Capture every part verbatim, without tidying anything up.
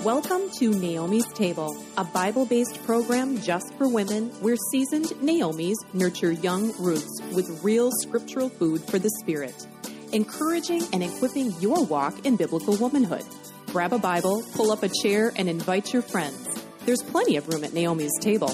Welcome to Naomi's Table, a Bible-based program just for women where seasoned Naomis nurture young Ruths with real scriptural food for the spirit, encouraging and equipping your walk in biblical womanhood. Grab a Bible, pull up a chair, and invite your friends. There's plenty of room at Naomi's Table.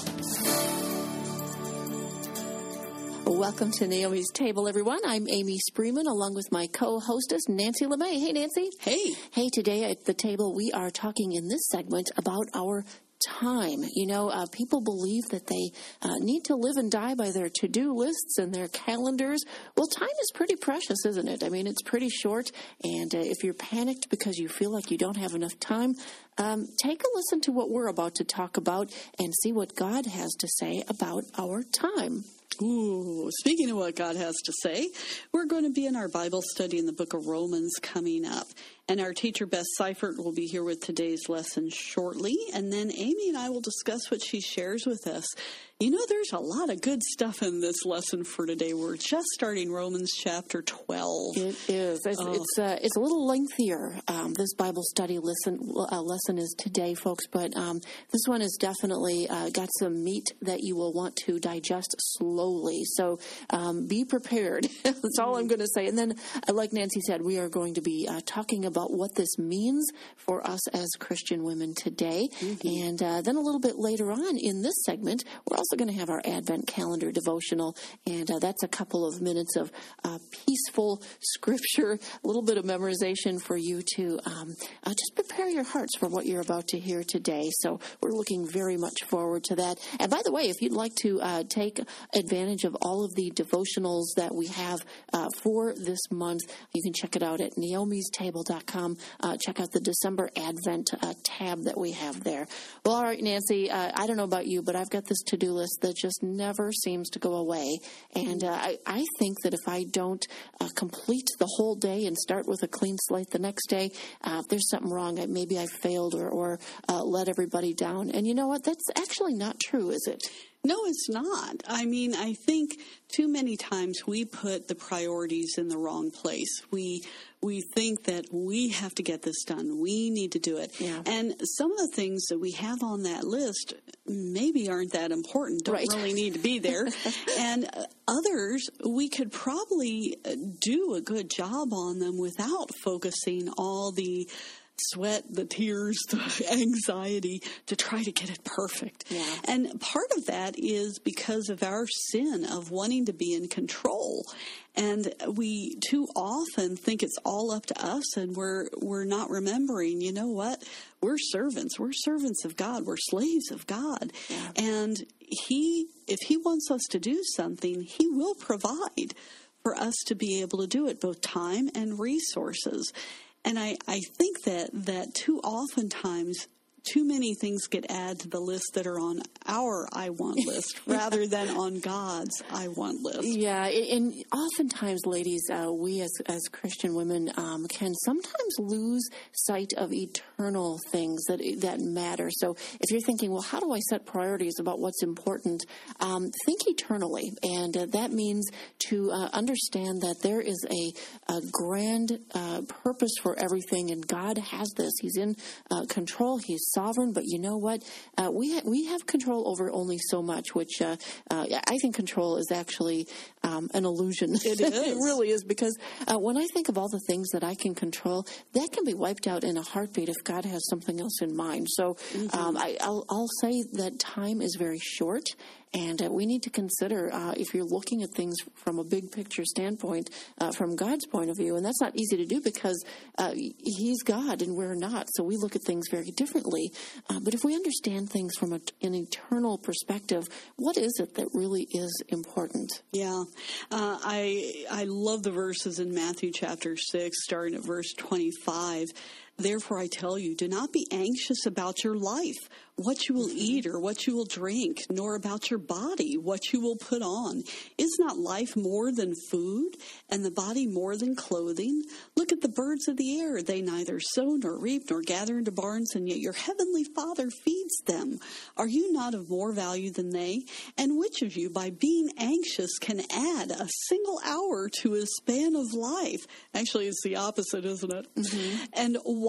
Welcome to Naomi's Table, everyone. I'm Amy Spreeman, along with my co-hostess, Nancy LeMay. Hey, Nancy. Hey. Hey, today at the table, we are talking in this segment about our time. You know, uh, people believe that they uh, need to live and die by their to-do lists and their calendars. Well, time is pretty precious, isn't it? I mean, it's pretty short, and uh, if you're panicked because you feel like you don't have enough time, um, take a listen to what we're about to talk about and see what God has to say about our time. Ooh, speaking of what God has to say, we're going to be in our Bible study in the book of Romans coming up. And our teacher, Beth Seifert, will be here with today's lesson shortly. And then Amy and I will discuss what she shares with us. You know, there's a lot of good stuff in this lesson for today. We're just starting Romans chapter twelve. It is. It's oh. it's, uh, it's a little lengthier. Um, this Bible study lesson, uh, lesson is today, folks. But um, this one has definitely uh, got some meat that you will want to digest slowly. So um, be prepared. That's all I'm going to say. And then, uh, like Nancy said, we are going to be uh, talking about what this means for us as Christian women today. Mm-hmm. And uh, then a little bit later on in this segment, we're also going to have our Advent calendar devotional, and uh, that's a couple of minutes of uh, peaceful scripture, a little bit of memorization for you to um, uh, just prepare your hearts for what you're about to hear today. So we're looking very much forward to that. And by the way, if you'd like to uh, take advantage of all of the devotionals that we have uh, for this month, you can check it out at naomis table dot com. Uh, check out the December Advent uh, tab that we have there. Well, all right, Nancy, uh, I don't know about you, but I've got this to-do list that just never seems to go away. And uh, I, I think that if I don't uh, complete the whole day and start with a clean slate the next day, uh, there's something wrong. I, maybe I failed or, or uh, let everybody down. And you know what? That's actually not true, is it? No, it's not. I mean, I think too many times we put the priorities in the wrong place. We we think that we have to get this done. We need to do it. Yeah. And some of the things that we have on that list maybe aren't that important, don't right. really need to be there. And others, we could probably do a good job on them without focusing all the sweat, the tears, the anxiety to try to get it perfect. Yeah. And part of that is because of our sin of wanting to be in control. And we too often think it's all up to us, and we're we're not remembering, you know what? We're servants. We're servants of God. We're slaves of God. Yeah. And he, if he wants us to do something, he will provide for us to be able to do it, both time and resources. And I, I think that, that too oftentimes, too many things get added to the list that are on our I want list rather than on God's I want list. Yeah, and oftentimes, ladies, uh, we as as Christian women um, can sometimes lose sight of eternal things that that matter. So if you're thinking, well, how do I set priorities about what's important? Um, think eternally, and uh, that means to uh, understand that there is a, a grand uh, purpose for everything, and God has this. He's in uh, control. He's sovereign, but you know what? Uh, we ha- we have control over only so much, which uh, uh, I think control is actually um, an illusion. It is. It really is, because uh, when I think of all the things that I can control, that can be wiped out in a heartbeat if God has something else in mind. So mm-hmm. um, I, I'll, I'll say that time is very short. And uh, we need to consider, uh, if you're looking at things from a big picture standpoint, uh, from God's point of view, and that's not easy to do because uh, He's God and we're not, so we look at things very differently. Uh, but if we understand things from a, an eternal perspective, what is it that really is important? Yeah, uh, I I love the verses in Matthew chapter six, starting at verse twenty-five. Therefore, I tell you, do not be anxious about your life, what you will eat or what you will drink, nor about your body, what you will put on. Is not life more than food, and the body more than clothing? Look at the birds of the air. They neither sow nor reap nor gather into barns, and yet your heavenly Father feeds them. Are you not of more value than they? And which of you, by being anxious, can add a single hour to his span of life? Actually, it's the opposite, isn't it? Mm-hmm. And why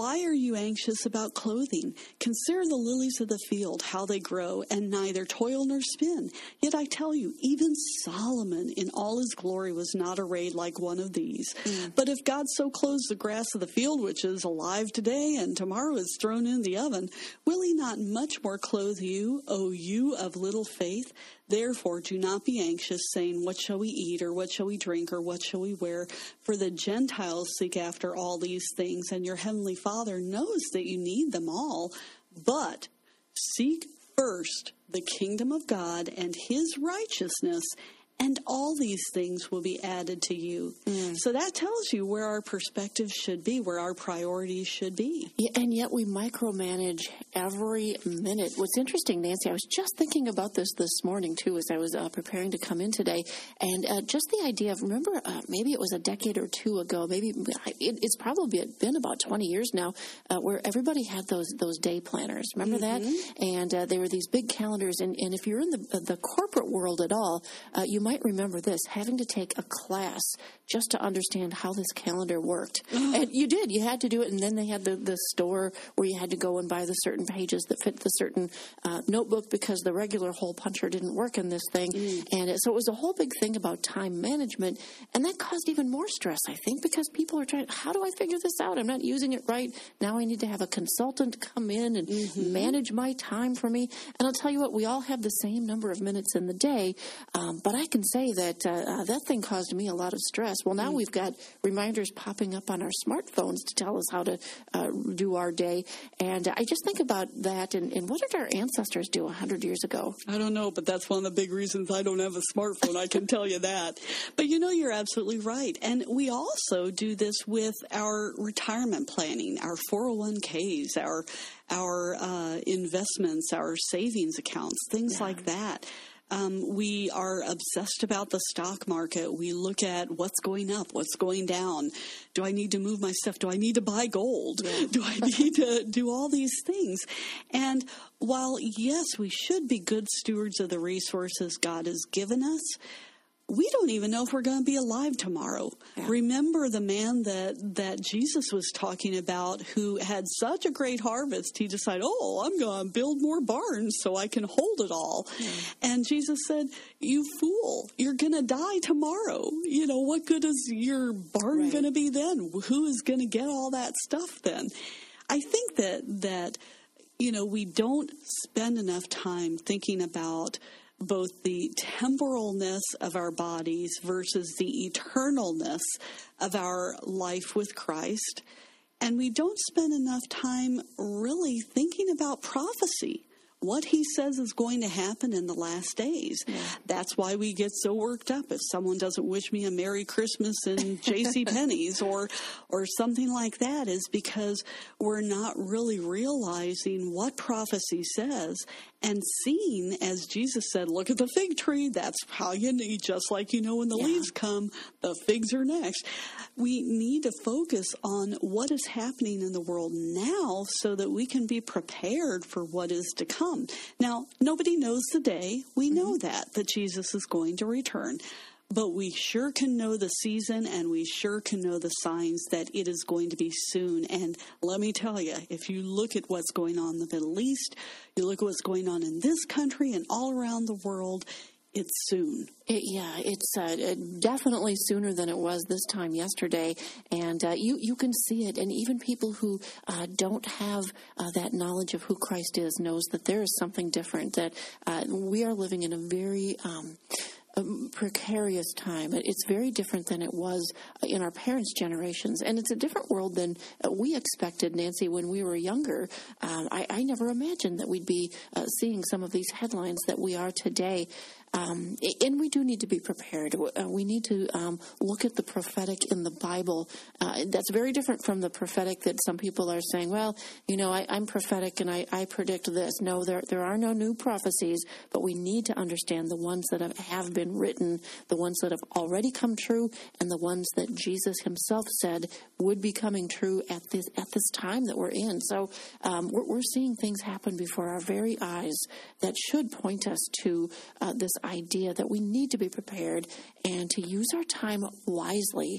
why are you anxious about clothing? Consider the lilies of the field, how they grow, and neither toil nor spin. Yet I tell you, even Solomon in all his glory was not arrayed like one of these. Mm. But if God so clothes the grass of the field, which is alive today and tomorrow is thrown in the oven, will he not much more clothe you, O you of little faith? Therefore, do not be anxious, saying, what shall we eat, or what shall we drink, or what shall we wear? For the Gentiles seek after all these things, and your heavenly Father knows that you need them all. But seek first the kingdom of God and his righteousness, and all these things will be added to you. Mm. So that tells you where our perspective should be, where our priorities should be. Yeah, and yet we micromanage every minute. What's interesting, Nancy, I was just thinking about this this morning, too, as I was uh, preparing to come in today. And uh, just the idea of, remember, uh, maybe it was a decade or two ago, maybe it, it's probably been about twenty years now, uh, where everybody had those those day planners. Remember mm-hmm. that? And uh, they were these big calendars. And, and if you're in the, the corporate world at all, uh, you might remember this, having to take a class just to understand how this calendar worked. And you did. You had to do it. And then they had the, the store where you had to go and buy the certain pages that fit the certain uh, notebook because the regular hole puncher didn't work in this thing. Mm. And it, so it was a whole big thing about time management. And that caused even more stress, I think, because people are trying, how do I figure this out? I'm not using it right. Now I need to have a consultant come in and mm-hmm. manage my time for me. And I'll tell you what, we all have the same number of minutes in the day, um, but I can say that uh, uh, that thing caused me a lot of stress. Well, now mm. we've got reminders popping up on our smartphones to tell us how to uh, do our day. And I just think about that. And, and what did our ancestors do one hundred years ago? I don't know, but that's one of the big reasons I don't have a smartphone. I can tell you that. But, you know, you're absolutely right. And we also do this with our retirement planning, our four oh one k's, our, our uh, investments, our savings accounts, things yeah. like that. Um, we are obsessed about the stock market. We look at what's going up, what's going down. Do I need to move my stuff? Do I need to buy gold? Yeah. Do I need to do all these things? And while, yes, we should be good stewards of the resources God has given us, we don't even know if we're going to be alive tomorrow. Yeah. Remember the man that, that Jesus was talking about who had such a great harvest, he decided, oh, I'm going to build more barns so I can hold it all. Yeah. And Jesus said, you fool, you're going to die tomorrow. You know, what good is your barn right. going to be then? Who is going to get all that stuff then? I think that, that, you know, we don't spend enough time thinking about both the temporalness of our bodies versus the eternalness of our life with Christ. And we don't spend enough time really thinking about prophecy, what he says is going to happen in the last days. Yeah. That's why we get so worked up if someone doesn't wish me a Merry Christmas in JCPenney's or or something like that, is because we're not really realizing what prophecy says and seeing, as Jesus said, look at the fig tree. That's how you need, just like you know when the yeah. leaves come, the figs are next. We need to focus on what is happening in the world now so that we can be prepared for what is to come. Now, nobody knows the day. We know mm-hmm. that, that Jesus is going to return. But we sure can know the season, and we sure can know the signs that it is going to be soon. And let me tell you, if you look at what's going on in the Middle East, you look at what's going on in this country and all around the world, it's soon. It, yeah, it's uh, definitely sooner than it was this time yesterday. And uh, you, you can see it. And even people who uh, don't have uh, that knowledge of who Christ is knows that there is something different, that uh, we are living in a very Um, a precarious time. It's very different than it was in our parents' generations, and it's a different world than we expected, Nancy, when we were younger. Um, I, I never imagined that we'd be uh, seeing some of these headlines that we are today. Um, and we do need to be prepared. Uh, we need to um, look at the prophetic in the Bible. Uh, that's very different from the prophetic that some people are saying, well, you know, I, I'm prophetic and I, I predict this. No, there there are no new prophecies, but we need to understand the ones that have, have been written, the ones that have already come true, and the ones that Jesus himself said would be coming true at this at this time that we're in. So um, we're, we're seeing things happen before our very eyes that should point us to uh, this idea that we need to be prepared and to use our time wisely.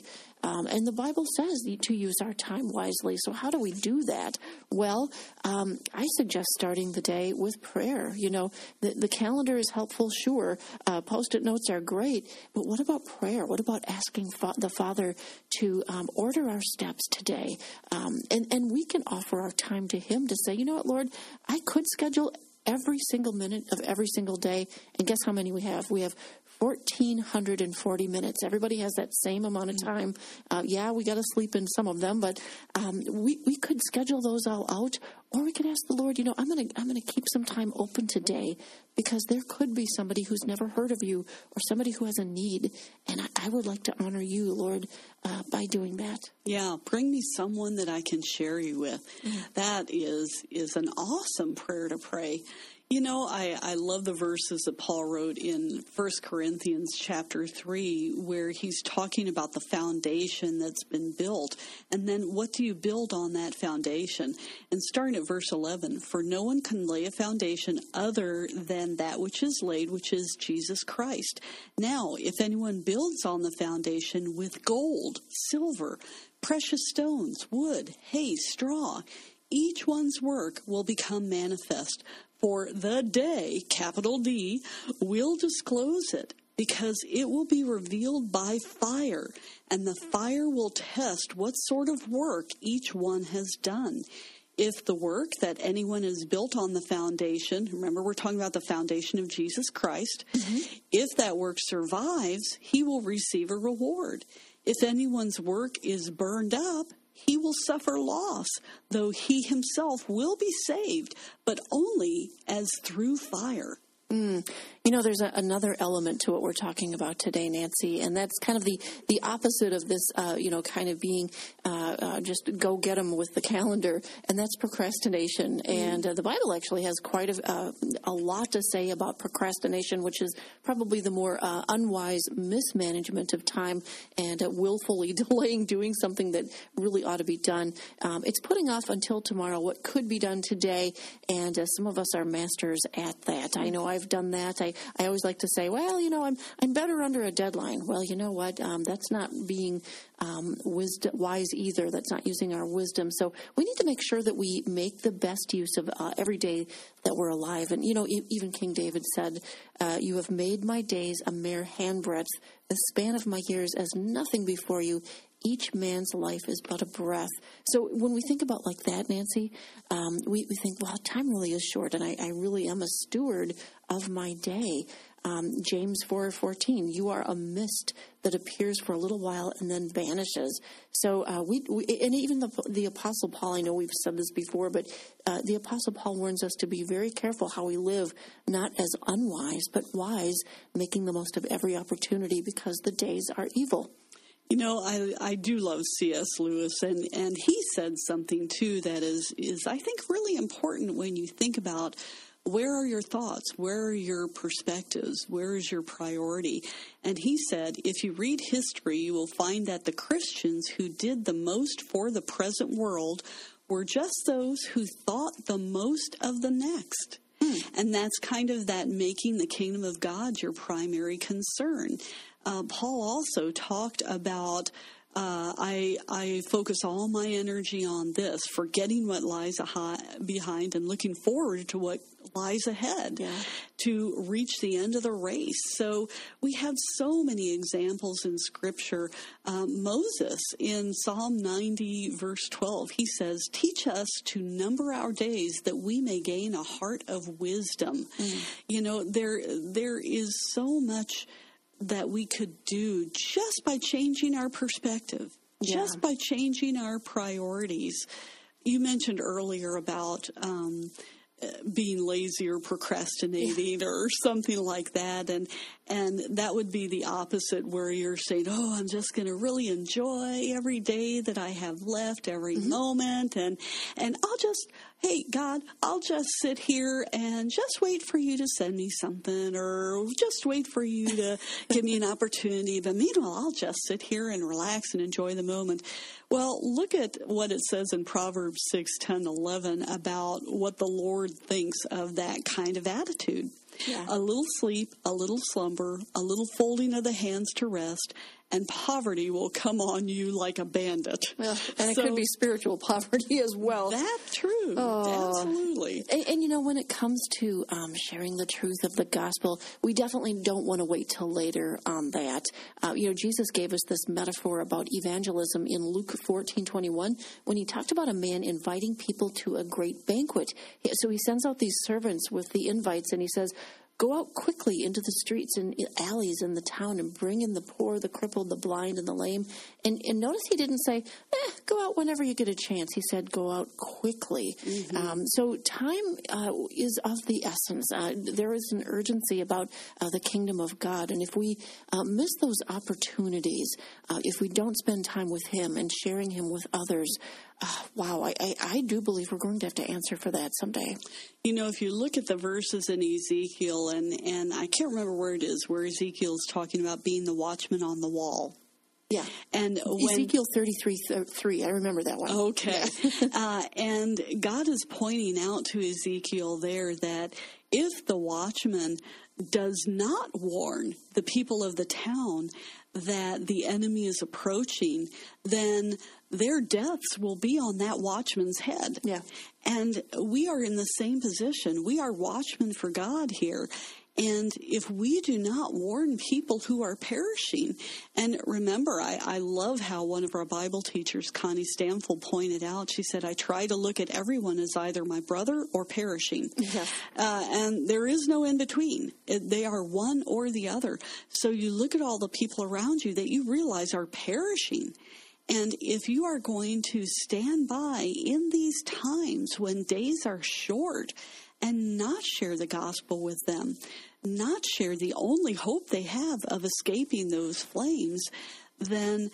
Um, and the Bible says to use our time wisely. So how do we do that? Well, um, I suggest starting the day with prayer. You know, the, the calendar is helpful, sure. Uh, Post-it notes are great. But what about prayer? What about asking fa- the Father to um, order our steps today? Um, and, and we can offer our time to Him to say, you know what, Lord, I could schedule every single minute of every single day. And guess how many we have? We have one thousand four hundred forty minutes. Everybody has that same amount of time. Uh, yeah, we got to sleep in some of them, but um, we, we could schedule those all out, or we could ask the Lord, you know, I'm going to I'm going to keep some time open today because there could be somebody who's never heard of you or somebody who has a need, and I, I would like to honor you, Lord, uh, by doing that. Yeah, bring me someone that I can share you with. Mm-hmm. That is is an awesome prayer to pray. You know, I, I love the verses that Paul wrote in First Corinthians chapter three, where he's talking about the foundation that's been built. And then what do you build on that foundation? And starting at verse eleven, for no one can lay a foundation other than that which is laid, which is Jesus Christ. Now, if anyone builds on the foundation with gold, silver, precious stones, wood, hay, straw, each one's work will become manifest. For the day, capital D, will disclose it, because it will be revealed by fire, and the fire will test what sort of work each one has done. If the work that anyone has built on the foundation, remember we're talking about the foundation of Jesus Christ, mm-hmm. if that work survives, he will receive a reward. If anyone's work is burned up, he will suffer loss, though he himself will be saved, but only as through fire. Mm. You know, there's a, another element to what we're talking about today, Nancy, and that's kind of the, the opposite of this, uh, you know, kind of being uh, uh, just go get them with the calendar, and that's procrastination. Mm. And uh, the Bible actually has quite a, uh, a lot to say about procrastination, which is probably the more uh, unwise mismanagement of time and uh, willfully delaying doing something that really ought to be done. Um, it's putting off until tomorrow what could be done today, and uh, some of us are masters at that. I know I've done that. I I always like to say, well, you know, I'm I'm better under a deadline. Well, you know what? Um, that's not being um, wisdom, wise either. That's not using our wisdom. So we need to make sure that we make the best use of uh, every day that we're alive. And, you know, e- even King David said, uh, you have made my days a mere handbreadth, the span of my years as nothing before you. Each man's life is but a breath. So when we think about like that, Nancy, um, we, we think, well, time really is short, and I, I really am a steward of my day. Um, James four fourteen, you are a mist that appears for a little while and then vanishes. So uh, we, we, and even the, the Apostle Paul, I know we've said this before, but uh, the Apostle Paul warns us to be very careful how we live, not as unwise, but wise, making the most of every opportunity because the days are evil. You know, I I do love C S Lewis, and, and he said something, too, that is, is, I think, really important when you think about where are your thoughts, where are your perspectives, where is your priority. And he said, if you read history, you will find that the Christians who did the most for the present world were just those who thought the most of the next. And that's kind of that making the kingdom of God your primary concern. Uh, Paul also talked about, uh, I, I focus all my energy on this, forgetting what lies ahi- behind and looking forward to what lies ahead, yeah. to reach the end of the race. So we have so many examples in Scripture. Um, Moses, in Psalm ninety, verse twelve, he says, teach us to number our days that we may gain a heart of wisdom. Mm. You know, there there is so much that we could do just by changing our perspective, yeah. just by changing our priorities. You mentioned earlier about um, being lazy or procrastinating yeah. or something like that, and and that would be the opposite, where you're saying, oh, I'm just going to really enjoy every day that I have left, every mm-hmm. moment, and and I'll just, hey, God, I'll just sit here and just wait for you to send me something, or just wait for you to give me an opportunity, but meanwhile, I'll just sit here and relax and enjoy the moment. Well, look at what it says in Proverbs six, ten, eleven about what the Lord thinks of that kind of attitude. Yeah. A little sleep, a little slumber, a little folding of the hands to rest, and poverty will come on you like a bandit. Well, and it So, could be spiritual poverty as well. That's true. Oh. Absolutely. And, and, you know, when it comes to um, sharing the truth of the gospel, we definitely don't want to wait till later on that. Uh, you know, Jesus gave us this metaphor about evangelism in Luke fourteen twenty-one when he talked about a man inviting people to a great banquet. So he sends out these servants with the invites, and he says, go out quickly into the streets and alleys in the town and bring in the poor, the crippled, the blind, and the lame. And, and notice he didn't say, eh, go out whenever you get a chance. He said, go out quickly. Mm-hmm. Um, so time uh, is of the essence. Uh, there is an urgency about uh, the kingdom of God. And if we uh, miss those opportunities, uh, if we don't spend time with him and sharing him with others, Uh, wow, I, I, I do believe we're going to have to answer for that someday. You know, if you look at the verses in Ezekiel, and, and I can't remember where it is, where Ezekiel is talking about being the watchman on the wall. Yeah. And when, Ezekiel thirty-three three, I remember that one. Okay. Yeah. uh, and God is pointing out to Ezekiel there that if the watchman does not warn the people of the town that the enemy is approaching, then their deaths will be on that watchman's head. Yeah. And we are in the same position. We are watchmen for God here. And if we do not warn people who are perishing, and remember, I, I love how one of our Bible teachers, Connie Stanfield, pointed out, she said, I try to look at everyone as either my brother or perishing. Yeah. Uh, and there is no in between. It, they are one or the other. So you look at all the people around you that you realize are perishing. And if you are going to stand by in these times when days are short and not share the gospel with them, not share the only hope they have of escaping those flames, then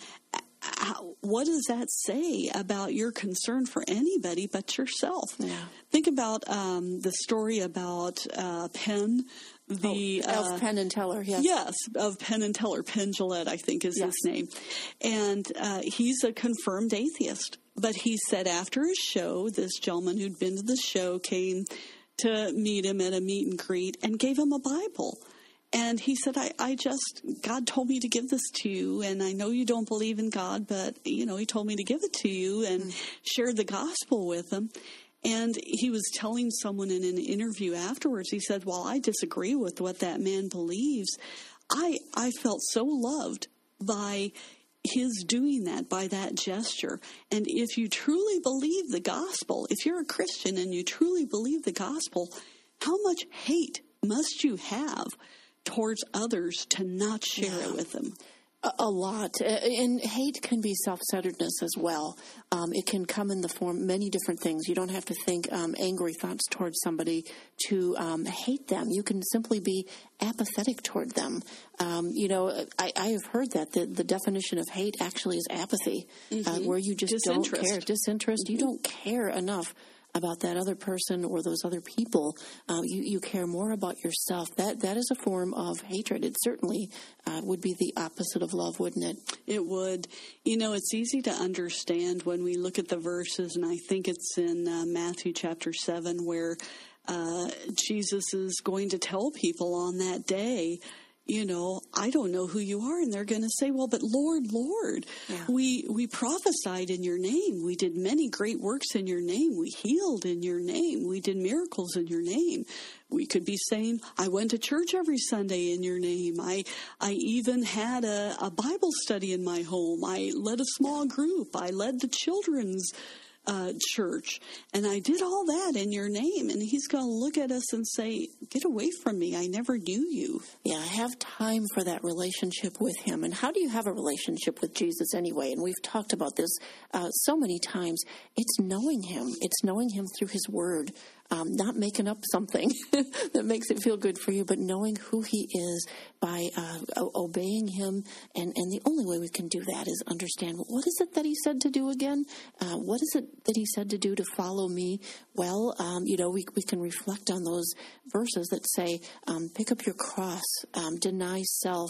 how, what does that say about your concern for anybody but yourself? Yeah. Think about um, the story about uh, Penn. The oh, uh, Penn and Teller, yes. Yes, of Penn and Teller. Penn Jillette, I think, is yes. his name. And uh, he's a confirmed atheist. But he said after his show, this gentleman who'd been to the show came to meet him at a meet and greet and gave him a Bible. And he said, I, I just, God told me to give this to you, and I know you don't believe in God, but, you know, he told me to give it to you, and mm. shared the gospel with him. And he was telling someone in an interview afterwards, he said, while I disagree with what that man believes, I I felt so loved by his doing that, by that gesture. And if you truly believe the gospel, if you're a Christian and you truly believe the gospel, how much hate must you have towards others to not share yeah. it with them? A, a lot. And hate can be self-centeredness as well. Um, it can come in the form many different things. You don't have to think um, angry thoughts towards somebody to um, hate them. You can simply be apathetic toward them. Um, you know, I, I have heard that the, the definition of hate actually is apathy, mm-hmm. uh, where you just don't care. Disinterest. Mm-hmm. You don't care enough about that other person or those other people. Uh, you, you care more about yourself. That that is a form of hatred. It certainly uh, would be the opposite of love, wouldn't it? It would. You know, it's easy to understand when we look at the verses, and I think it's in uh, Matthew chapter seven where uh, Jesus is going to tell people on that day, you know, I don't know who you are. And they're going to say, well, but Lord, Lord, yeah. we we prophesied in your name. We did many great works in your name. We healed in your name. We did miracles in your name. We could be saying, I went to church every Sunday in your name. I I even had a, a Bible study in my home. I led a small group. I led the children's Uh, church, and I did all that in your name. And he's going to look at us and say, get away from me. I never knew you. Yeah, have time for that relationship with him. And how do you have a relationship with Jesus anyway? And we've talked about this uh, so many times. It's knowing him. It's knowing him through his word. Um, not making up something that makes it feel good for you, but knowing who he is by uh, obeying him. And, and the only way we can do that is understand, what is it that he said to do again? Uh, what is it that he said to do to follow me? Well, um, you know, we, we can reflect on those verses that say, um, pick up your cross, um, deny self,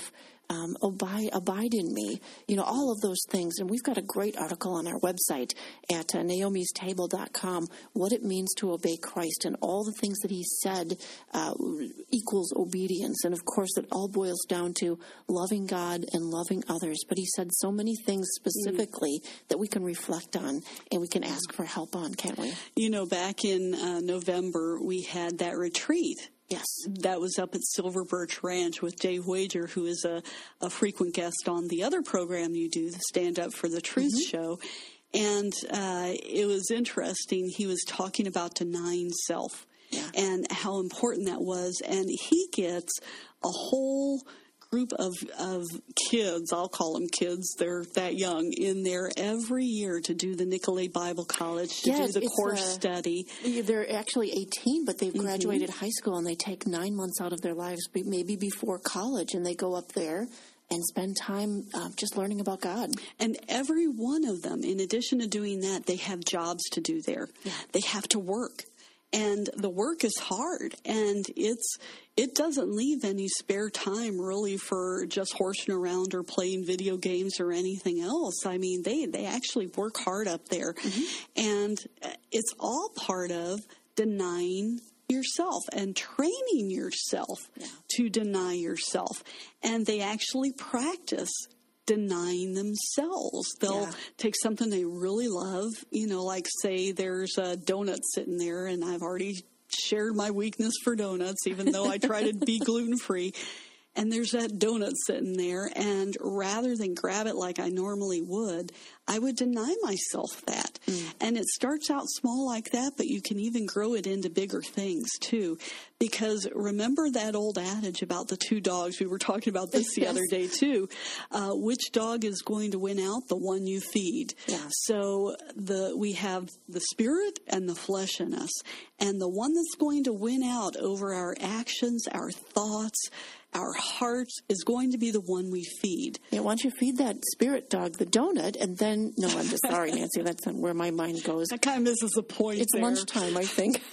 um, abide, abide in me, you know, all of those things. And we've got a great article on our website at uh, naomis table dot com, what it means to obey Christ and all the things that he said uh, equals obedience. And, of course, it all boils down to loving God and loving others. But he said so many things specifically mm. that we can reflect on and we can ask for help on, can't we? You know, back in uh, November, we had that retreat. Yes. That was up at Silver Birch Ranch with Dave Wager, who is a, a frequent guest on the other program you do, the Stand Up for the Truth mm-hmm. show. And uh, it was interesting. He was talking about denying self yeah. and how important that was. And he gets a whole group of, of kids, I'll call them kids, they're that young, in there every year to do the Nicolay Bible College, to yes, do the course uh, study. They're actually eighteen, but they've graduated mm-hmm. high school, and they take nine months out of their lives, maybe before college, and they go up there and spend time uh, just learning about God. And every one of them, in addition to doing that, they have jobs to do there. Yeah. They have to work. And the work is hard, and it's it doesn't leave any spare time really for just horsing around or playing video games or anything else. I mean, they, they actually work hard up there. Mm-hmm. And it's all part of denying yourself and training yourself yeah. to deny yourself. And they actually practice denying themselves. They'll yeah. take something they really love, you know, like say there's a donut sitting there, and I've already shared my weakness for donuts, even though I try to be gluten-free. And there's that donut sitting there, and rather than grab it like I normally would, I would deny myself that. Mm. And it starts out small like that, but you can even grow it into bigger things, too. Because remember that old adage about the two dogs? We were talking about this the yes. other day, too. Uh, which dog is going to win out? The one you feed. Yeah. So the we have the spirit and the flesh in us. And the one that's going to win out over our actions, our thoughts, our hearts is going to be the one we feed. Yeah, why don't you feed that spirit dog the donut, and then, no, I'm just sorry, Nancy, that's not where my mind goes. That kind of misses the point. It's there. Lunchtime, I think.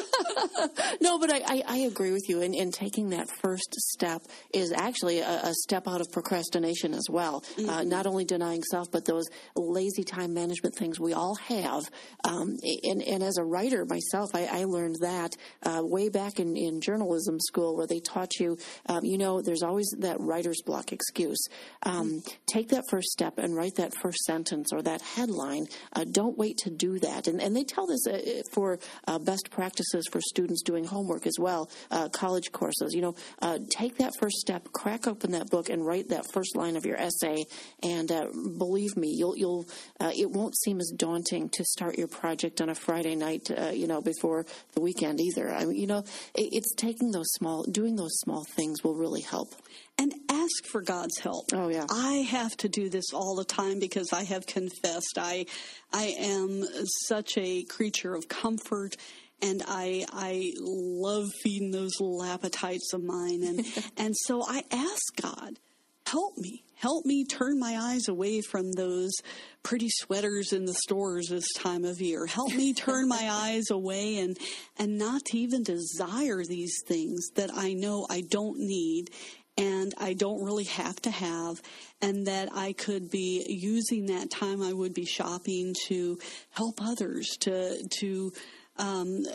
No, but I, I, I agree with you. And, and taking that first step is actually a, a step out of procrastination as well. Mm-hmm. Uh, not only denying self, but those lazy time management things we all have. Um, and, and as a writer myself, I, I learned that uh, way back in, in journalism school, where they taught you, um, you know, there's always that writer's block excuse. Um, mm-hmm. Take that first step and write that first sentence or that headline. Uh, don't wait to do that. And, and they tell this uh, for uh, best practices for students doing homework as well, uh, college courses. You know, uh, take that first step, crack open that book, and write that first line of your essay. And uh, believe me, you'll you'll uh, it won't seem as daunting to start your project on a Friday night, uh, you know, before the weekend either. I mean, you know, it, it's taking those small, doing those small things will really help. And ask for God's help. Oh, yeah. I have to do this all the time because I have confessed. I I am such a creature of comfort, and I I love feeding those little appetites of mine. And, and so I ask God, help me. Help me turn my eyes away from those pretty sweaters in the stores this time of year. Help me turn my eyes away and, and not to even desire these things that I know I don't need and I don't really have to have, and that I could be using that time I would be shopping to help others, to to um,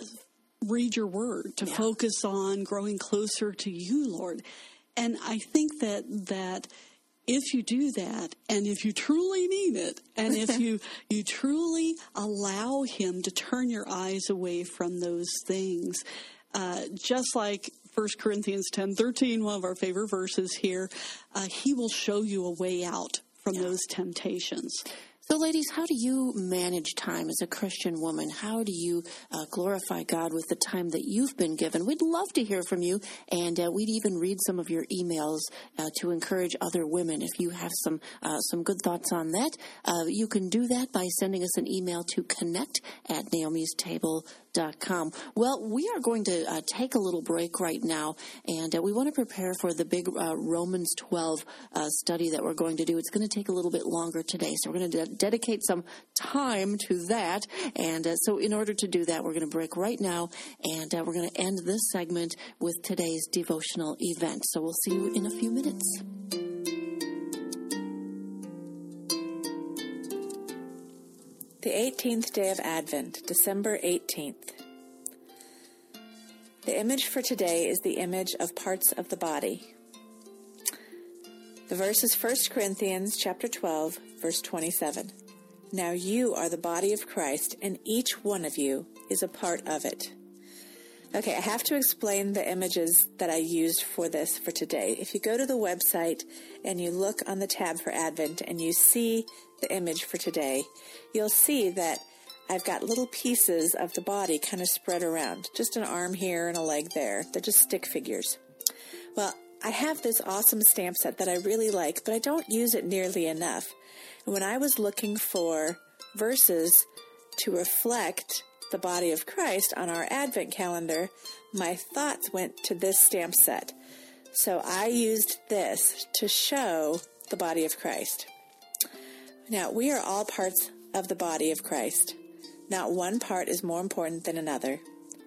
read your word, to yeah. focus on growing closer to you, Lord. And I think that that if you do that, and if you truly mean it, and if you, you truly allow Him to turn your eyes away from those things, uh, just like First Corinthians ten thirteen, one of our favorite verses here, uh, He will show you a way out from yeah. those temptations. So, ladies, how do you manage time as a Christian woman? How do you uh, glorify God with the time that you've been given? We'd love to hear from you, and uh, we'd even read some of your emails uh, to encourage other women. If you have some uh, some good thoughts on that, uh, you can do that by sending us an email to connect at naomis table dot com. Well, we are going to uh, take a little break right now, and uh, we want to prepare for the big uh, Romans twelve uh, study that we're going to do. It's going to take a little bit longer today, so we're going to de- dedicate some time to that. And uh, so in order to do that, we're going to break right now, and uh, we're going to end this segment with today's devotional event. So we'll see you in a few minutes. The eighteenth day of Advent, December eighteenth. The image for today is the image of parts of the body. The verse is First Corinthians chapter twelve, verse twenty-seven. Now you are the body of Christ, and each one of you is a part of it. Okay, I have to explain the images that I used for this for today. If you go to the website and you look on the tab for Advent and you see the image for today, you'll see that I've got little pieces of the body kind of spread around. Just an arm here and a leg there. They're just stick figures. Well, I have this awesome stamp set that I really like, but I don't use it nearly enough. And when I was looking for verses to reflect the body of Christ on our Advent calendar, my thoughts went to this stamp set. So I used this to show the body of Christ. Now, we are all parts of the body of Christ. Not one part is more important than another.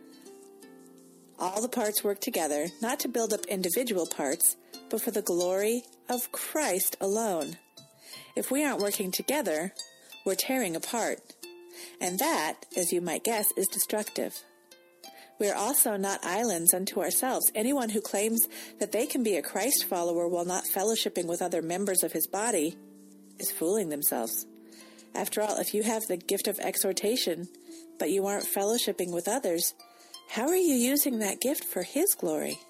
All the parts work together, not to build up individual parts, but for the glory of Christ alone. If we aren't working together, we're tearing apart. And that, as you might guess, is destructive. We are also not islands unto ourselves. Anyone who claims that they can be a Christ follower while not fellowshipping with other members of his body is fooling themselves. After all, if you have the gift of exhortation, but you aren't fellowshipping with others, how are you using that gift for his glory?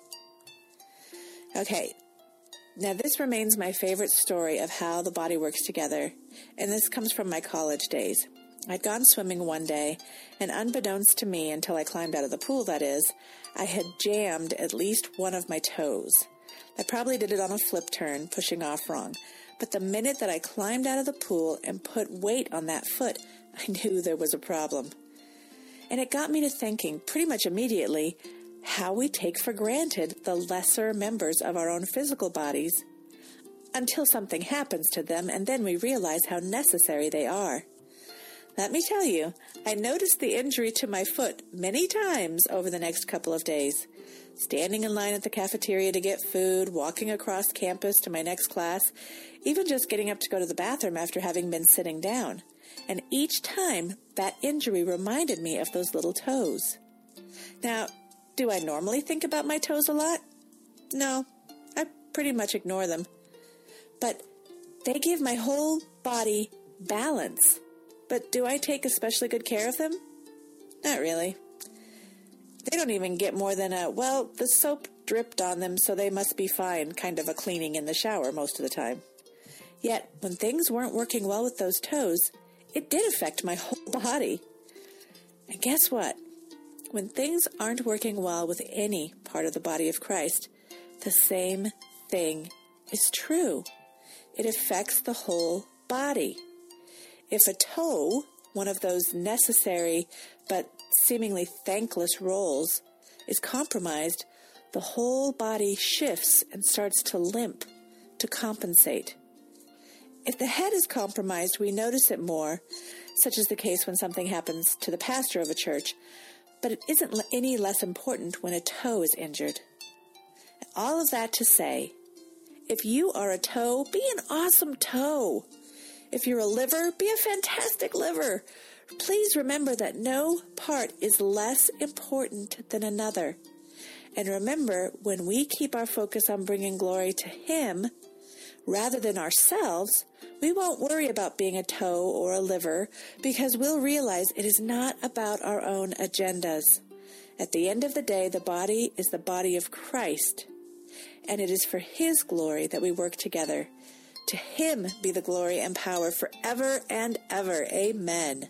Okay, now this remains my favorite story of how the body works together, and this comes from my college days. I'd gone swimming one day, and unbeknownst to me, until I climbed out of the pool, that is, I had jammed at least one of my toes. I probably did it on a flip turn, pushing off wrong. But the minute that I climbed out of the pool and put weight on that foot, I knew there was a problem. And it got me to thinking, pretty much immediately, how we take for granted the lesser members of our own physical bodies until something happens to them, and then we realize how necessary they are. Let me tell you, I noticed the injury to my foot many times over the next couple of days. Standing in line at the cafeteria to get food, walking across campus to my next class, even just getting up to go to the bathroom after having been sitting down. And each time, that injury reminded me of those little toes. Now, do I normally think about my toes a lot? No, I pretty much ignore them. But they give my whole body balance. But do I take especially good care of them? Not really. They don't even get more than a, well, the soap dripped on them, so they must be fine, kind of a cleaning in the shower most of the time. Yet, when things weren't working well with those toes, it did affect my whole body. And guess what? When things aren't working well with any part of the body of Christ, the same thing is true. It affects the whole body. If a toe, one of those necessary but seemingly thankless roles, is compromised, the whole body shifts and starts to limp, to compensate. If the head is compromised, we notice it more, such as the case when something happens to the pastor of a church, but it isn't any less important when a toe is injured. All of that to say, if you are a toe, be an awesome toe. If you're a liver, be a fantastic liver. Please remember that no part is less important than another. And remember, when we keep our focus on bringing glory to Him, rather than ourselves, we won't worry about being a toe or a liver, because we'll realize it is not about our own agendas. At the end of the day, the body is the body of Christ, and it is for His glory that we work together. To Him be the glory and power forever and ever. Amen.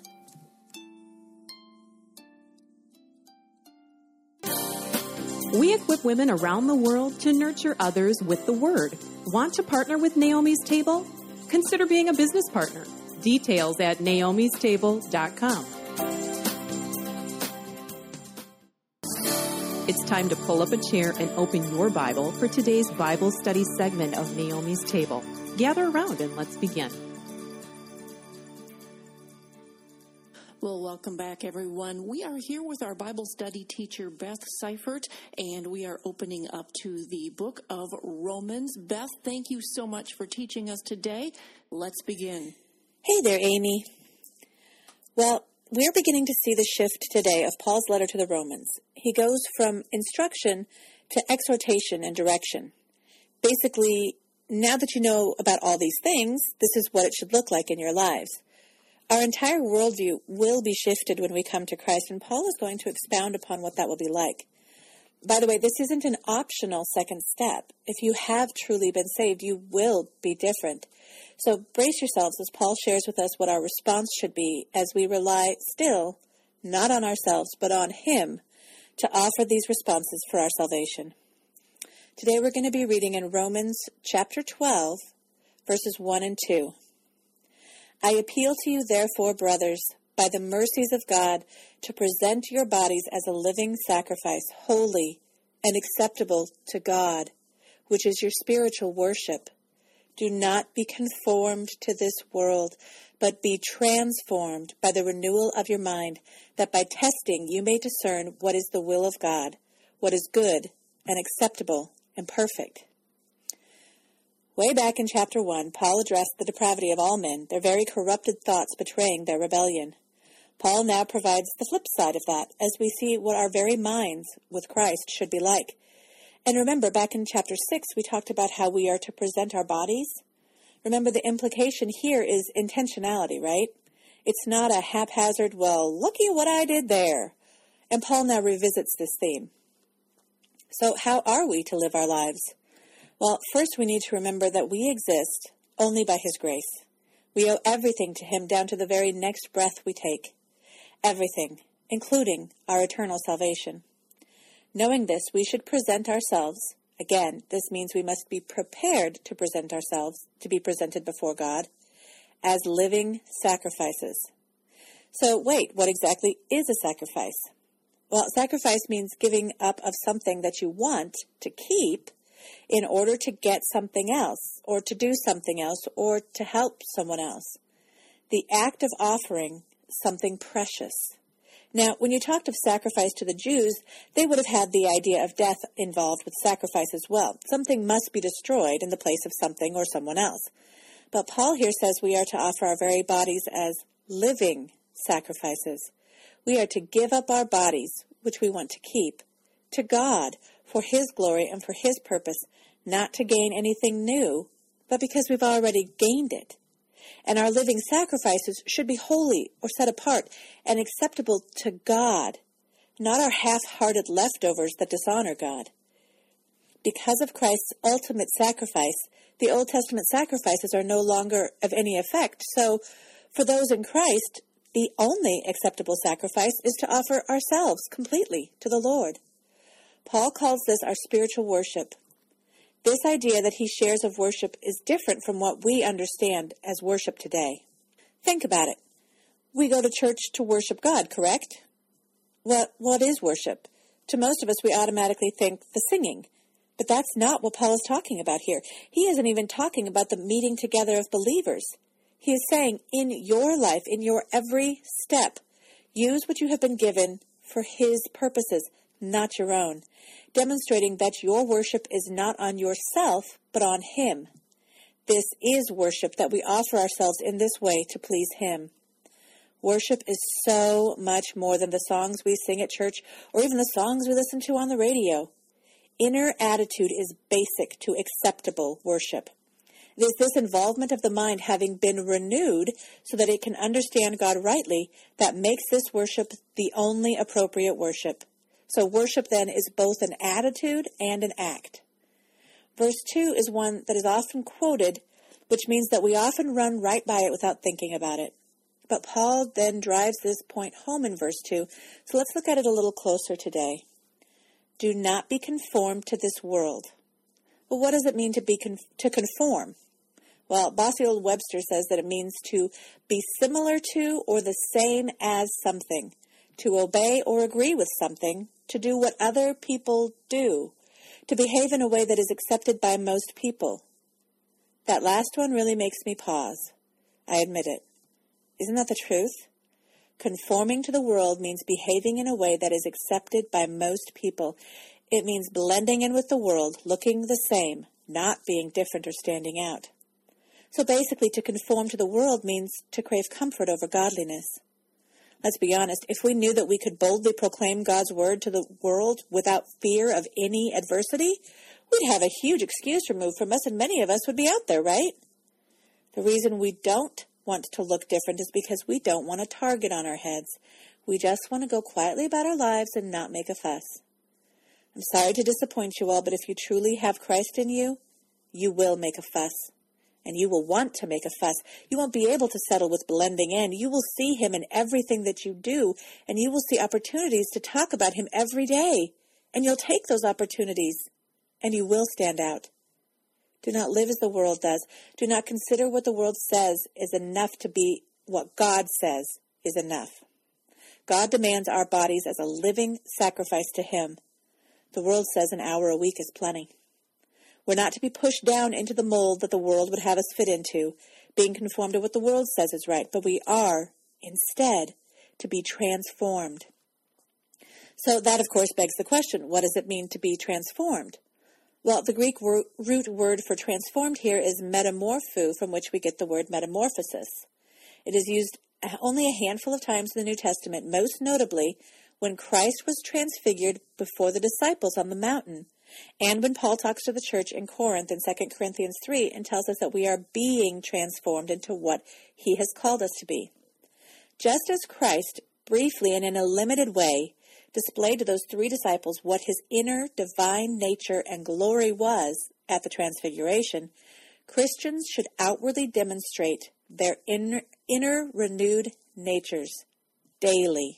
We equip women around the world to nurture others with the Word. Want to partner with Naomi's Table? Consider being a business partner. Details at naomis table dot com. It's time to pull up a chair and open your Bible for today's Bible study segment of Naomi's Table. Gather around and let's begin. Well, welcome back, everyone. We are here with our Bible study teacher, Beth Seifert, and we are opening up to the book of Romans. Beth, thank you so much for teaching us today. Let's begin. Hey there, Amy. Well, we're beginning to see the shift today of Paul's letter to the Romans. He goes from instruction to exhortation and direction. Basically, now that you know about all these things, this is what it should look like in your lives. Our entire worldview will be shifted when we come to Christ, and Paul is going to expound upon what that will be like. By the way, this isn't an optional second step. If you have truly been saved, you will be different. So brace yourselves as Paul shares with us what our response should be as we rely still, not on ourselves, but on him to offer these responses for our salvation. Today we're going to be reading in Romans chapter twelve, verses one and two. I appeal to you, therefore, brothers, by the mercies of God, to present your bodies as a living sacrifice, holy and acceptable to God, which is your spiritual worship. Do not be conformed to this world, but be transformed by the renewal of your mind, that by testing you may discern what is the will of God, what is good and acceptable and perfect. Way back in chapter one, Paul addressed the depravity of all men, their very corrupted thoughts betraying their rebellion. Paul now provides the flip side of that, as we see what our very minds with Christ should be like. And remember, back in chapter six, we talked about how we are to present our bodies. Remember, the implication here is intentionality, right? It's not a haphazard, well, looky at what I did there. And Paul now revisits this theme. So how are we to live our lives? Well, first we need to remember that we exist only by his grace. We owe everything to him down to the very next breath we take. Everything, including our eternal salvation. Knowing this, we should present ourselves. Again, this means we must be prepared to present ourselves, to be presented before God, as living sacrifices. So wait, what exactly is a sacrifice? Well, sacrifice means giving up of something that you want to keep in order to get something else, or to do something else, or to help someone else. The act of offering something precious. Now, when you talked of sacrifice to the Jews, they would have had the idea of death involved with sacrifice as well. Something must be destroyed in the place of something or someone else. But Paul here says we are to offer our very bodies as living sacrifices. We are to give up our bodies, which we want to keep, to God for his glory and for his purpose, not to gain anything new, but because we've already gained it. And our living sacrifices should be holy or set apart and acceptable to God, not our half-hearted leftovers that dishonor God. Because of Christ's ultimate sacrifice, the Old Testament sacrifices are no longer of any effect. So, for those in Christ, the only acceptable sacrifice is to offer ourselves completely to the Lord. Paul calls this our spiritual worship. This idea that he shares of worship is different from what we understand as worship today. Think about it. We go to church to worship God, correct? What, what is worship? To most of us, we automatically think the singing. But that's not what Paul is talking about here. He isn't even talking about the meeting together of believers. He is saying, in your life, in your every step, use what you have been given for his purposes, not your own, demonstrating that your worship is not on yourself, but on him. This is worship, that we offer ourselves in this way to please him. Worship is so much more than the songs we sing at church or even the songs we listen to on the radio. Inner attitude is basic to acceptable worship. It is this involvement of the mind having been renewed so that it can understand God rightly that makes this worship the only appropriate worship. So worship then is both an attitude and an act. Verse two is one that is often quoted, which means that we often run right by it without thinking about it. But Paul then drives this point home in verse two, so let's look at it a little closer today. Do not be conformed to this world. Well, what does it mean to be con- to conform? Well, Bossy Old Webster says that it means to be similar to or the same as something, to obey or agree with something, to do what other people do, to behave in a way that is accepted by most people. That last one really makes me pause. I admit it. Isn't that the truth? Conforming to the world means behaving in a way that is accepted by most people. It means blending in with the world, looking the same, not being different or standing out. So basically, to conform to the world means to crave comfort over godliness. Let's be honest, if we knew that we could boldly proclaim God's word to the world without fear of any adversity, we'd have a huge excuse removed from us, and many of us would be out there, right? The reason we don't want to look different is because we don't want a target on our heads. We just want to go quietly about our lives and not make a fuss. I'm sorry to disappoint you all, but if you truly have Christ in you, you will make a fuss. And you will want to make a fuss. You won't be able to settle with blending in. You will see him in everything that you do, and you will see opportunities to talk about him every day. And you'll take those opportunities, and you will stand out. Do not live as the world does. Do not consider what the world says is enough to be what God says is enough. God demands our bodies as a living sacrifice to him. The world says an hour a week is plenty. We're not to be pushed down into the mold that the world would have us fit into, being conformed to what the world says is right, but we are, instead, to be transformed. So that, of course, begs the question, what does it mean to be transformed? Well, the Greek wor- root word for transformed here is metamorpho, from which we get the word metamorphosis. It is used only a handful of times in the New Testament, most notably when Christ was transfigured before the disciples on the mountain, and when Paul talks to the church in Corinth in Second Corinthians three and tells us that we are being transformed into what he has called us to be. Just as Christ, briefly and in a limited way, displayed to those three disciples what his inner divine nature and glory was at the Transfiguration, Christians should outwardly demonstrate their inner, inner renewed natures daily.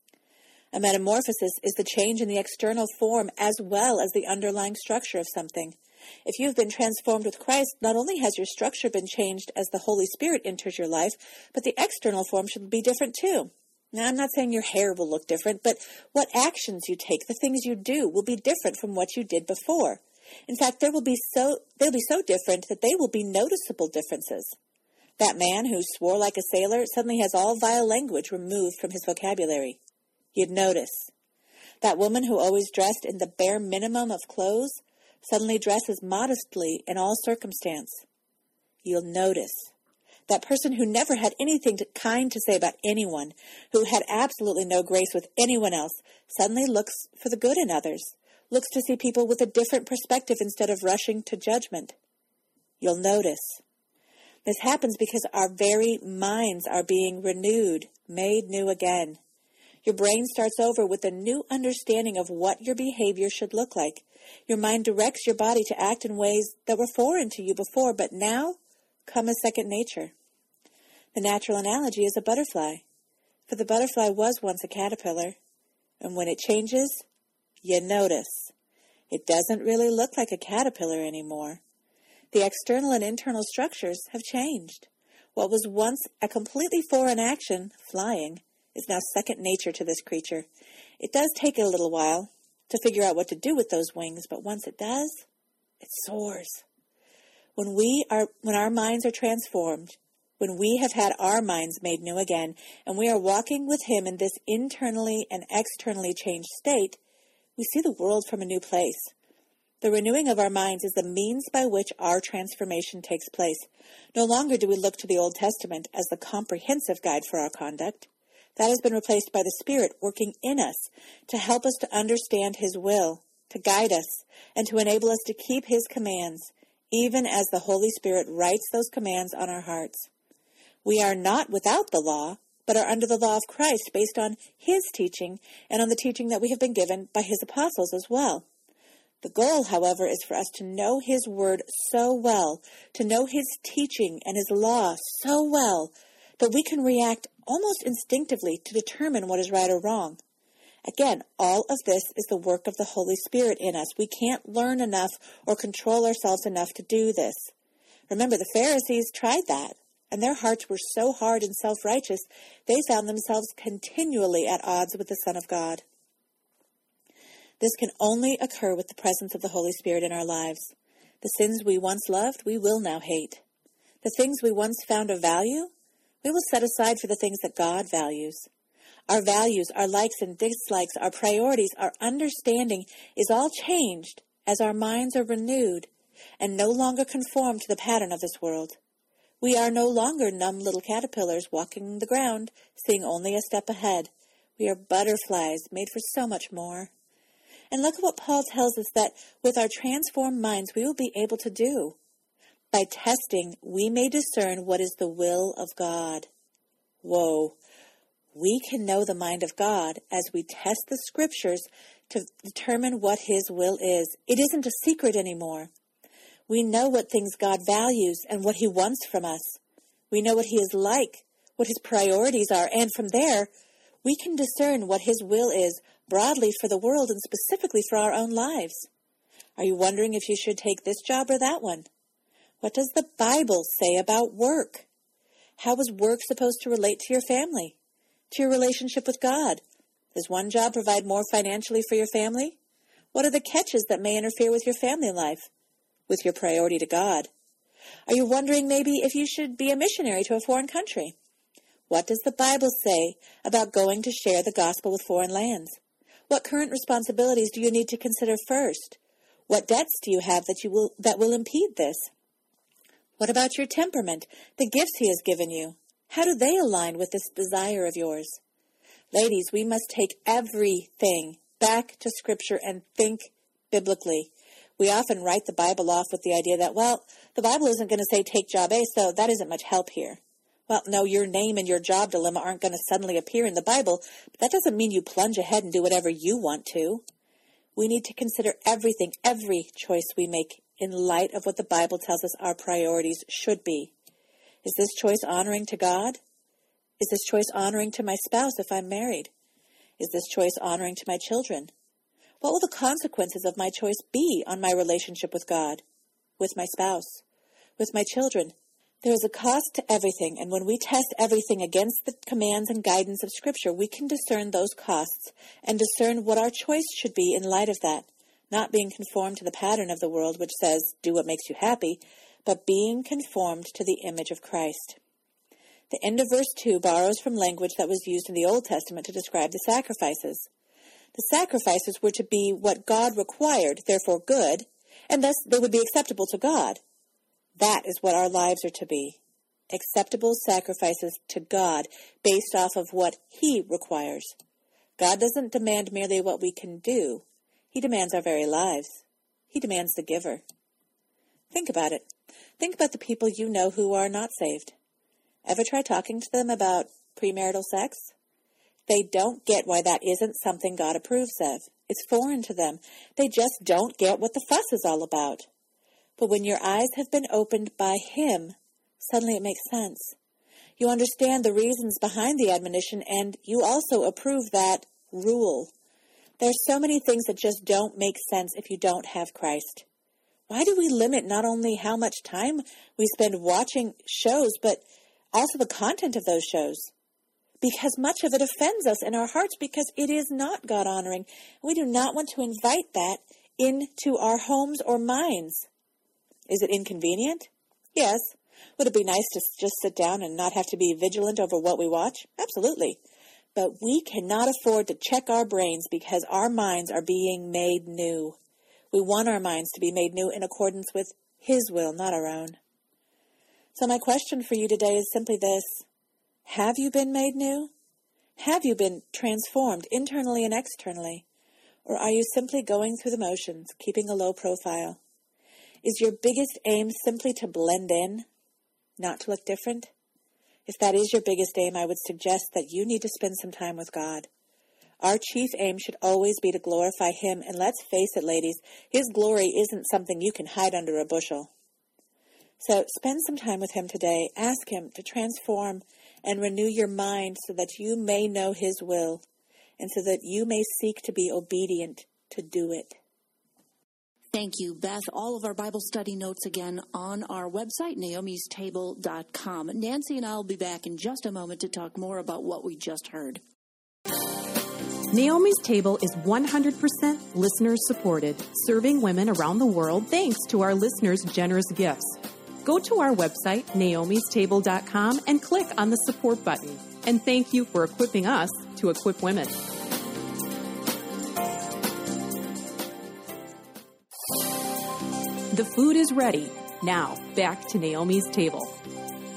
A metamorphosis is the change in the external form as well as the underlying structure of something. If you've been transformed with Christ, not only has your structure been changed as the Holy Spirit enters your life, but the external form should be different too. Now, I'm not saying your hair will look different, but what actions you take, the things you do, will be different from what you did before. In fact, there will be so they'll be so different that they will be noticeable differences. That man who swore like a sailor suddenly has all vile language removed from his vocabulary. You'd notice. That woman who always dressed in the bare minimum of clothes suddenly dresses modestly in all circumstance. You'll notice. That person who never had anything to, kind to say about anyone, who had absolutely no grace with anyone else, suddenly looks for the good in others, looks to see people with a different perspective instead of rushing to judgment. You'll notice. This happens because our very minds are being renewed, made new again. Your brain starts over with a new understanding of what your behavior should look like. Your mind directs your body to act in ways that were foreign to you before, but now come as second nature. The natural analogy is a butterfly, for the butterfly was once a caterpillar, and when it changes, you notice. It doesn't really look like a caterpillar anymore. The external and internal structures have changed. What was once a completely foreign action, flying, is now second nature to this creature. It does take a little while to figure out what to do with those wings, but once it does, it soars. When we are, when our minds are transformed, when we have had our minds made new again, and we are walking with him in this internally and externally changed state, we see the world from a new place. The renewing of our minds is the means by which our transformation takes place. No longer do we look to the Old Testament as the comprehensive guide for our conduct. That has been replaced by the Spirit working in us to help us to understand his will, to guide us, and to enable us to keep his commands, even as the Holy Spirit writes those commands on our hearts. We are not without the law, but are under the law of Christ based on his teaching and on the teaching that we have been given by his apostles as well. The goal, however, is for us to know his word so well, to know his teaching and his law so well, that we can react almost instinctively to determine what is right or wrong. Again, all of this is the work of the Holy Spirit in us. We can't learn enough or control ourselves enough to do this. Remember, the Pharisees tried that, and their hearts were so hard and self-righteous, they found themselves continually at odds with the Son of God. This can only occur with the presence of the Holy Spirit in our lives. The sins we once loved, we will now hate. The things we once found of value, we will set aside for the things that God values. Our values, our likes and dislikes, our priorities, our understanding is all changed as our minds are renewed and no longer conform to the pattern of this world. We are no longer numb little caterpillars walking the ground, seeing only a step ahead. We are butterflies made for so much more. And look at what Paul tells us that with our transformed minds we will be able to do. By testing, we may discern what is the will of God. Whoa! We can know the mind of God as we test the Scriptures to determine what His will is. It isn't a secret anymore. We know what things God values and what He wants from us. We know what He is like, what His priorities are, and from there, we can discern what His will is broadly for the world and specifically for our own lives. Are you wondering if you should take this job or that one? What does the Bible say about work? How is work supposed to relate to your family, to your relationship with God? Does one job provide more financially for your family? What are the catches that may interfere with your family life, with your priority to God? Are you wondering maybe if you should be a missionary to a foreign country? What does the Bible say about going to share the gospel with foreign lands? What current responsibilities do you need to consider first? What debts do you have that you will that will impede this? What about your temperament, the gifts He has given you? How do they align with this desire of yours? Ladies, we must take everything back to Scripture and think biblically. We often write the Bible off with the idea that, well, the Bible isn't going to say take job A, so that isn't much help here. Well, no, your name and your job dilemma aren't going to suddenly appear in the Bible, but that doesn't mean you plunge ahead and do whatever you want to. We need to consider everything, every choice we make in light of what the Bible tells us our priorities should be. Is this choice honoring to God? Is this choice honoring to my spouse if I'm married? Is this choice honoring to my children? What will the consequences of my choice be on my relationship with God, with my spouse, with my children? There is a cost to everything, and when we test everything against the commands and guidance of Scripture, we can discern those costs and discern what our choice should be in light of that, not being conformed to the pattern of the world which says, do what makes you happy, but being conformed to the image of Christ. The end of verse two borrows from language that was used in the Old Testament to describe the sacrifices. The sacrifices were to be what God required, therefore good, and thus they would be acceptable to God. That is what our lives are to be, acceptable sacrifices to God based off of what He requires. God doesn't demand merely what we can do. He demands our very lives. He demands the giver. Think about it. Think about the people you know who are not saved. Ever try talking to them about premarital sex? They don't get why that isn't something God approves of. It's foreign to them. They just don't get what the fuss is all about. But when your eyes have been opened by Him, suddenly it makes sense. You understand the reasons behind the admonition, and you also approve that rule. There are so many things that just don't make sense if you don't have Christ. Why do we limit not only how much time we spend watching shows, but also the content of those shows? Because much of it offends us in our hearts because it is not God-honoring. We do not want to invite that into our homes or minds. Is it inconvenient? Yes. Would it be nice to just sit down and not have to be vigilant over what we watch? Absolutely. But we cannot afford to check our brains because our minds are being made new. We want our minds to be made new in accordance with His will, not our own. So my question for you today is simply this. Have you been made new? Have you been transformed internally and externally? Or are you simply going through the motions, keeping a low profile? Is your biggest aim simply to blend in, not to look different? If that is your biggest aim, I would suggest that you need to spend some time with God. Our chief aim should always be to glorify Him, and let's face it, ladies, His glory isn't something you can hide under a bushel. So spend some time with Him today. Ask Him to transform and renew your mind so that you may know His will and so that you may seek to be obedient to do it. Thank you, Beth. All of our Bible study notes again on our website, naomis table dot com. Nancy and I will be back in just a moment to talk more about what we just heard. Naomi's Table is one hundred percent listener-supported, serving women around the world thanks to our listeners' generous gifts. Go to our website, naomis table dot com, and click on the support button. And thank you for equipping us to equip women. The food is ready. Now, back to Naomi's Table.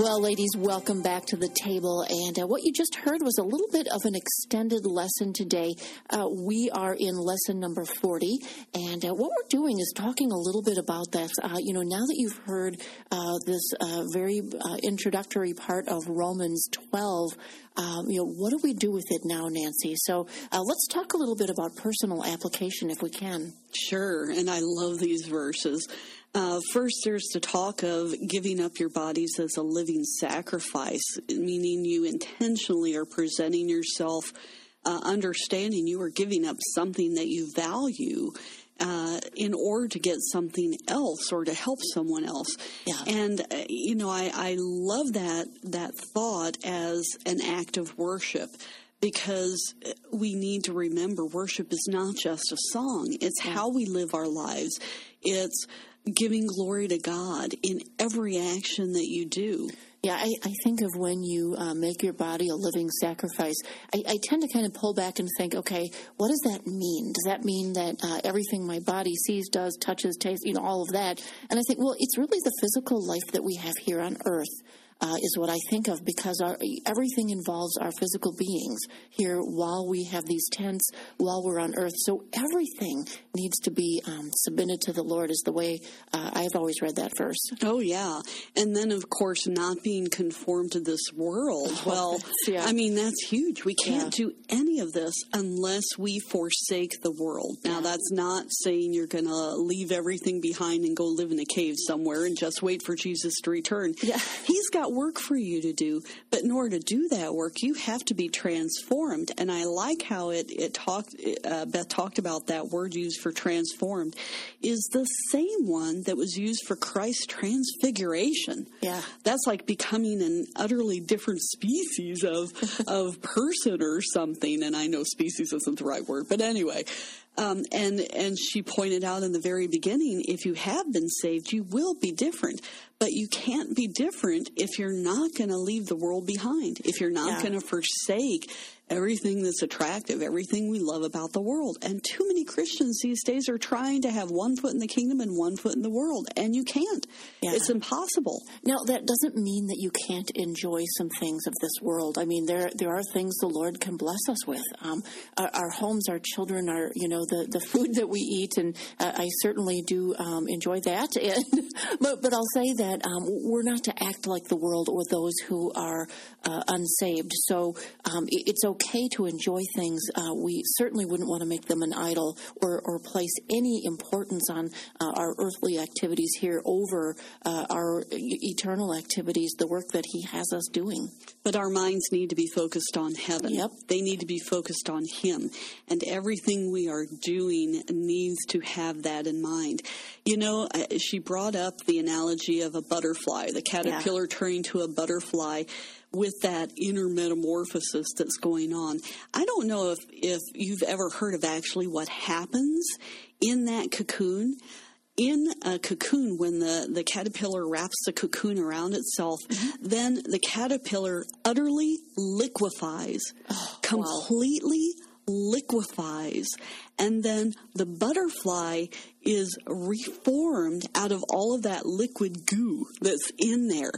Well, ladies, welcome back to the table. And uh, what you just heard was a little bit of an extended lesson today. Uh, we are in lesson number forty. And uh, what we're doing is talking a little bit about that. Uh, you know, now that you've heard uh, this uh, very uh, introductory part of Romans twelve, um, you know, what do we do with it now, Nancy? So uh, let's talk a little bit about personal application if we can. Sure. And I love these verses. Uh, first, there's the talk of giving up your bodies as a living sacrifice, meaning you intentionally are presenting yourself, uh, understanding you are giving up something that you value uh, in order to get something else or to help someone else. Yeah. And, uh, you know, I, I love that, that thought as an act of worship. Because we need to remember worship is not just a song. It's yeah. how we live our lives. It's giving glory to God in every action that you do. Yeah, I, I think of when you uh, make your body a living sacrifice, I, I tend to kind of pull back and think, okay, what does that mean? Does that mean that uh, everything my body sees, does, touches, tastes, you know, all of that? And I think, well, it's really the physical life that we have here on earth. Uh, is what I think of, because our, everything involves our physical beings here while we have these tents, while we're on earth. So everything needs to be um, submitted to the Lord is the way uh, I've always read that verse. Oh, yeah. And then, of course, not being conformed to this world. Oh, well, yeah. I mean, that's huge. We can't Yeah. do any of this unless we forsake the world. Now, Yeah. that's not saying you're going to leave everything behind and go live in a cave somewhere and just wait for Jesus to return. Yeah. He's got work for you to do, but in order to do that work, you have to be transformed. And I like how it, it talked, uh, Beth talked about that word used for transformed is the same one that was used for Christ's transfiguration. Yeah. That's like becoming an utterly different species of, of person or something. And I know species isn't the right word, but anyway. Um, and, and she pointed out in the very beginning, if you have been saved, you will be different. But you can't be different if you're not going to leave the world behind, if you're not Yeah. going to forsake everything that's attractive, everything we love about the world. And too many Christians these days are trying to have one foot in the kingdom and one foot in the world, and you can't. Yeah. It's impossible. Now, that doesn't mean that you can't enjoy some things of this world. I mean, there there are things the Lord can bless us with. Um, our, our homes, our children, our, you know, the, the food that we eat, and uh, I certainly do um, enjoy that. And, but, but I'll say that um, we're not to act like the world or those who are uh, unsaved. So um, it, it's okay to enjoy things. Uh, we certainly wouldn't want to make them an idol or, or place any importance on uh, our earthly activities here over uh, our e- eternal activities, the work that He has us doing. But our minds need to be focused on heaven. Yep. They need to be focused on Him. And everything we are doing needs to have that in mind. You know, she brought up the analogy of a butterfly, the caterpillar yeah. turning to a butterfly with that inner metamorphosis that's going on. I don't know if, if you've ever heard of actually what happens in that cocoon. In a cocoon, when the, the caterpillar wraps the cocoon around itself, mm-hmm. then the caterpillar utterly liquefies, oh, completely wow. liquefies, and then the butterfly is reformed out of all of that liquid goo that's in there.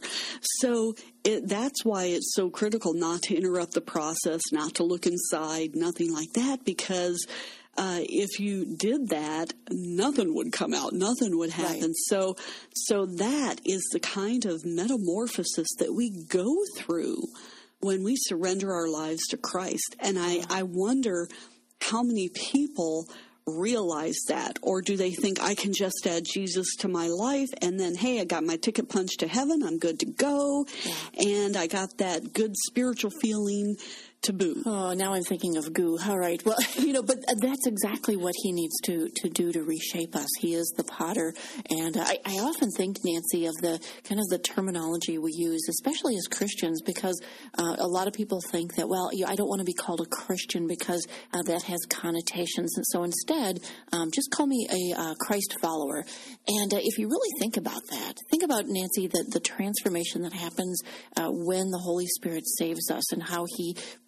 So it, that's why it's so critical not to interrupt the process, not to look inside, nothing like that, because Uh, if you did that, nothing would come out, nothing would happen. Right. So, so that is the kind of metamorphosis that we go through when we surrender our lives to Christ. And I, I wonder how many people realize that, or do they think I can just add Jesus to my life and then, hey, I got my ticket punched to heaven, I'm good to go, yeah. and I got that good spiritual feeling to boot. Oh, now I'm thinking of goo. All right. Well, you know, but that's exactly what He needs to, to do to reshape us. He is the potter. And I, I often think, Nancy, of the kind of the terminology we use, especially as Christians, because uh, a lot of people think that, well, I don't want to be called a Christian because uh, that has connotations. And so instead, um, just call me a uh, Christ follower. And uh, if you really think about that, think about, Nancy, the, the transformation that happens uh, when the Holy Spirit saves us and how He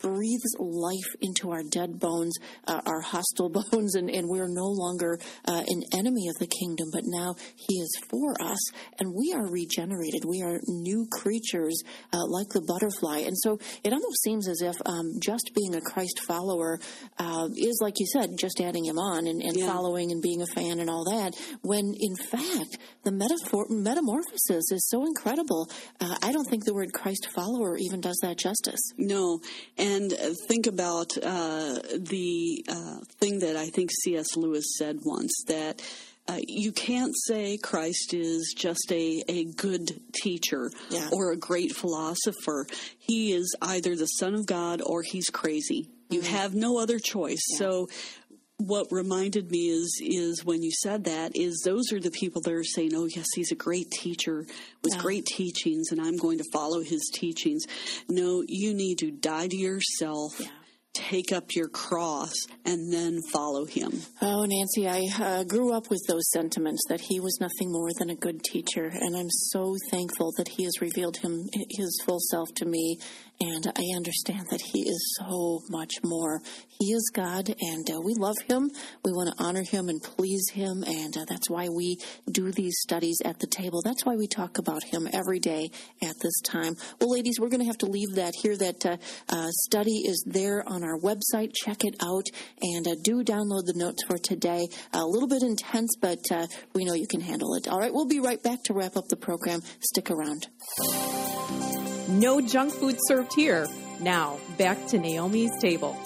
breathes life into our dead bones, uh, our hostile bones, and, and we're no longer uh, an enemy of the kingdom, but now he is for us, and we are regenerated. We are new creatures uh, like the butterfly. And so it almost seems as if um, just being a Christ follower uh, is, like you said, just adding him on and, and yeah. following and being a fan and all that, when in fact the metaphor- metamorphosis is so incredible. Uh, I don't think the word Christ follower even does that justice. No, and think about uh, the uh, thing that I think C S Lewis said once, that Uh, you can't say Christ is just a, a good teacher yeah. or a great philosopher. He is either the Son of God or he's crazy. You mm-hmm. have no other choice. Yeah. So what reminded me is is when you said that, is those are the people that are saying, oh, yes, he's a great teacher with yeah. great teachings, and I'm going to follow his teachings. No, you need to die to yourself. Yeah. Take up your cross, and then follow him. Oh, Nancy, I uh, grew up with those sentiments, that he was nothing more than a good teacher, and I'm so thankful that he has revealed him his full self to me, and I understand that he is so much more. He is God, and uh, we love him. We want to honor him and please him, and uh, that's why we do these studies at the table. That's why we talk about him every day at this time. Well, ladies, we're going to have to leave that here. That uh, uh, study is there on our website. Check it out, and uh, do download the notes for today. Uh, a little bit intense, but uh, we know you can handle it. All right, we'll be right back to wrap up the program. Stick around. No junk food served here. Now, back to Naomi's Table.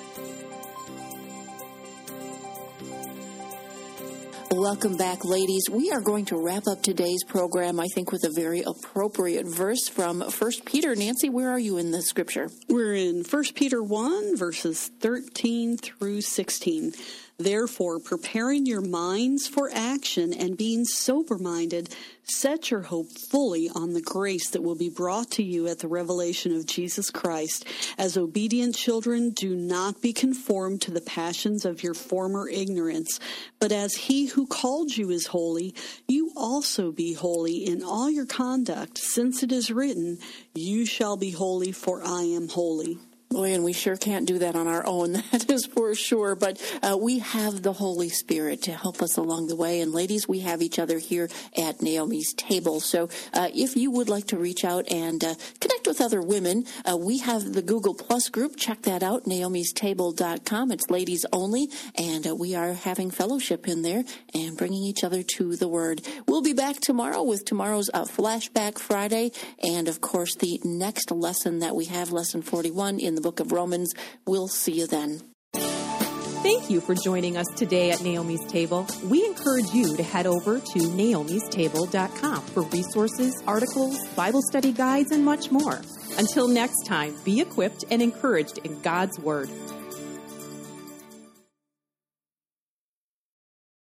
Welcome back, ladies. We are going to wrap up today's program, I think, with a very appropriate verse from First Peter. Nancy, where are you in the scripture? We're in First Peter one, verses thirteen through sixteen. Therefore, preparing your minds for action and being sober-minded, set your hope fully on the grace that will be brought to you at the revelation of Jesus Christ. As obedient children, do not be conformed to the passions of your former ignorance, but as he who called you is holy, you also be holy in all your conduct, since it is written, you shall be holy, for I am holy. Boy, and we sure can't do that on our own, that is for sure. But uh, we have the Holy Spirit to help us along the way. And ladies, we have each other here at Naomi's Table. So uh, if you would like to reach out and uh, connect with other women, uh, we have the Google Plus group. Check that out, naomis table dot com. It's ladies only, and uh, we are having fellowship in there and bringing each other to the Word. We'll be back tomorrow with tomorrow's uh, Flashback Friday, and, of course, the next lesson that we have, Lesson forty-one in the book of Romans. We'll see you then. Thank you for joining us today at Naomi's Table. We encourage you to head over to naomis table dot com for resources, articles, Bible study guides, and much more. Until next time, be equipped and encouraged in God's Word.